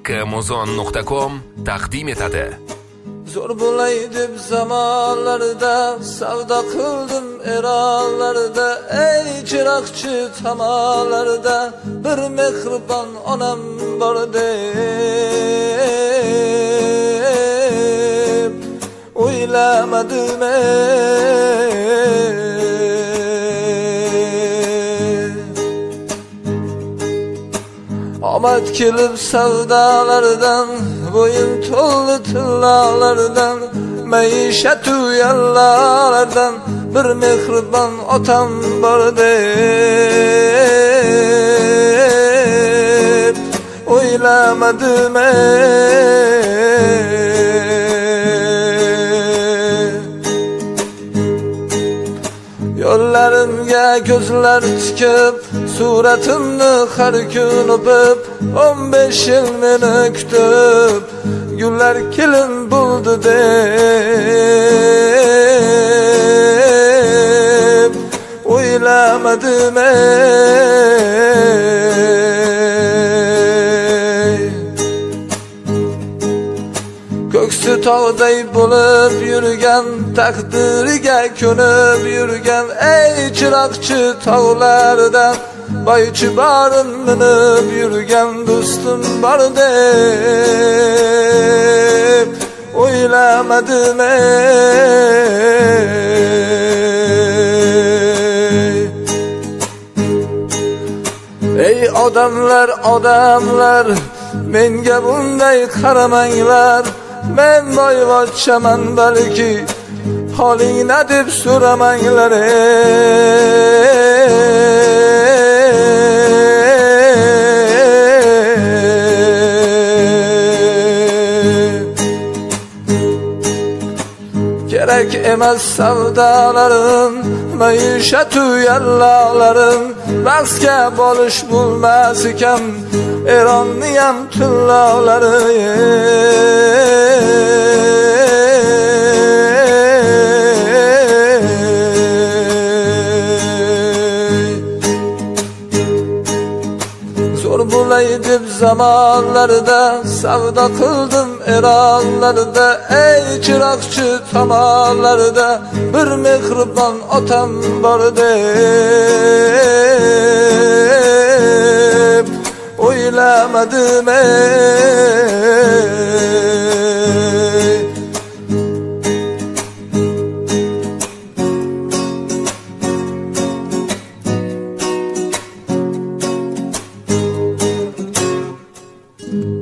Kmuzon.com taqdim etadi. Zo'r bo'lay deb zamonlarda savdo qildim eronlarda, ey chiroqchi tomonlarda bir mehribon onam bor deb o'ylamadim. Omad kelib savdolardan, bo'yin to'ldi tillalardan, maishat uyallardan bir mehribon otam bor deb o'ylamadim. Yo'llarimga ko'zlar tikib, suratimni har kun o'pib, 15 yil meni kutib, gullar kelin bo'ldi deb o'ylamadim. Ko'ksi tog'day bo'lib yurgan, taqdiriga ko'nib yurgan, ey chiroqchi tog'lardan boychi borin minib yurgan do'stim bor deb o'ylamadim. Ey odamlar, odamlar, menga bunday qaramanglar, men boyvachchaman balki, holingni deb so'ramanglar. Kerak emas savdolarim, maishat uyalloqlarim, bahsga bolish bo'lmas ekan Eronniyam tilloqlari. Zo'r bo'lay deb zamonlarda savdo qildim eronlarda, ey chiroqchi tomonlarda bir mehribon otam bor deb o'ylamadim. Thank you.